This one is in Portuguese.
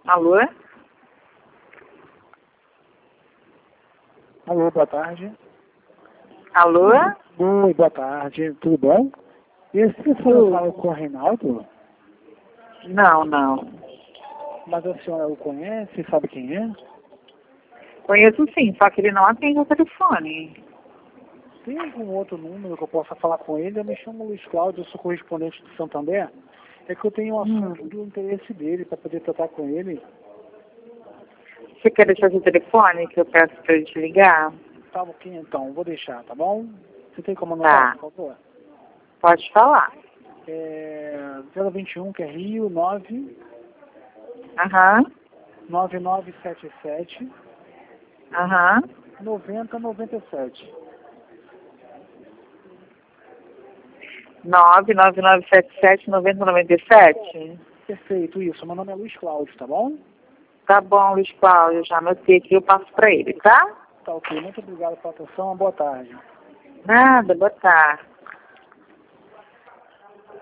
Alô? Alô, boa tarde. Alô? Oi, boa tarde. Tudo bom? Esse fala com o Reinaldo? Não. Mas a senhora o conhece? Sabe quem é? Conheço sim, só que ele não atende o telefone. Tem algum outro número que eu possa falar com ele? Eu me chamo Luiz Cláudio, eu sou correspondente do Santander. É que eu tenho um assunto do interesse dele para poder tratar com ele. Você quer deixar seu telefone que eu peço para ele te ligar? Tá ok, então. Vou deixar, tá bom? Você tem como anotar, por favor? Pode falar. 021, que é Rio, 9 Aham. 9977 Aham. 9097. 99977-9097? Perfeito, isso. Meu nome é Luiz Cláudio, tá bom? Tá bom, Luiz Cláudio, já anotei aqui, eu passo para ele, tá? Tá ok. Muito obrigado pela atenção. Boa tarde. Nada, boa tarde.